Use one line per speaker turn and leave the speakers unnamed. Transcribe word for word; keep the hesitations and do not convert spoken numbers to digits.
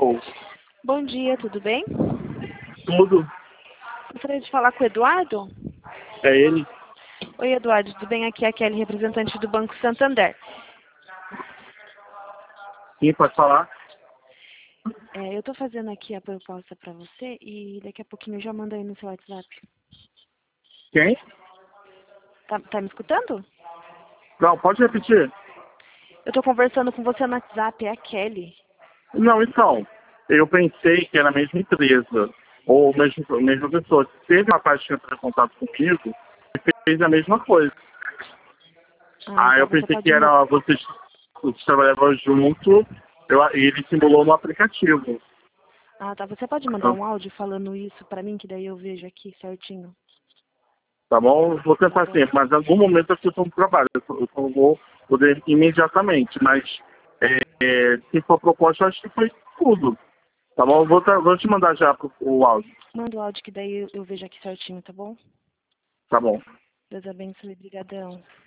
Alô?
Bom dia, tudo bem?
Tudo?
Gostaria de falar com o Eduardo?
É ele?
Oi, Eduardo, tudo bem? Aqui é a Kelly, representante do Banco Santander.
Sim, pode falar?
É, eu estou fazendo aqui a proposta para você e daqui a pouquinho eu já mando aí no seu WhatsApp.
Quem?
Tá, tá me escutando?
Não, pode repetir?
Eu estou conversando com você no WhatsApp, é a Kelly.
Não, então, eu pensei que era a mesma empresa, ou a mesma, a mesma pessoa. Teve uma parte que entrou em contato comigo e fez a mesma coisa.
Ah,
Aí
tá,
eu
você
pensei
pode...
que
ma-
era vocês, vocês trabalhavam junto eu, e ele simulou no aplicativo.
Ah, tá, você pode mandar um áudio falando isso para mim, que daí eu vejo aqui certinho.
Tá bom? Vou
Tá
tentar
bom.
sempre, mas em algum momento eu estou no trabalho. Eu só eu só vou poder imediatamente, mas é, é, se for proposta, eu acho que foi tudo. Tá bom? Eu vou, tra- vou te mandar já pro, o áudio.
Manda o áudio que daí eu, eu vejo aqui certinho, tá bom?
Tá bom.
Deus abençoe, brigadão.